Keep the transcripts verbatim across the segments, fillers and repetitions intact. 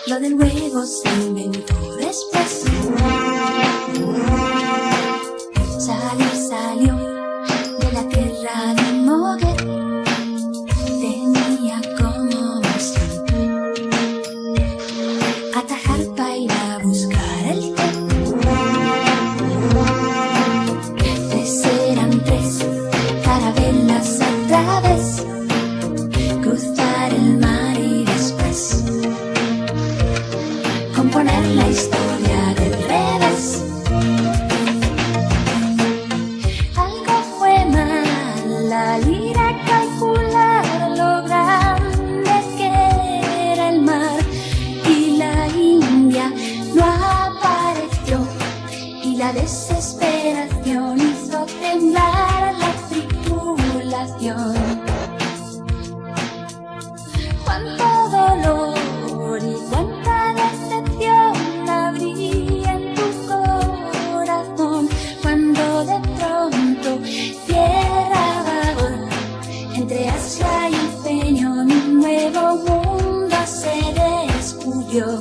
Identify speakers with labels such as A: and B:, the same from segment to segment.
A: Lo del huevo se inventó después. Salió, salió de la tierra de Moguer. Tenía como misión atajar para ir a buscar el té. Tres eran tres carabelas a través, cruzar el mar y después componer la historia del revés. Algo fue mal al ir a calcular lo grande que era el mar, y la India no apareció, y la desesperación hizo temblar la tripulación. Cuánto dolor y cuánta decepción habría en tu corazón cuando de pronto tierra vagó entre Asia y Peñón, un nuevo mundo se descubrió.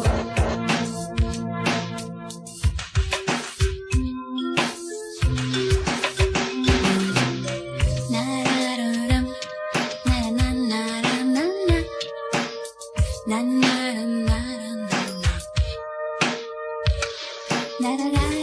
A: Na na na na na na na na na.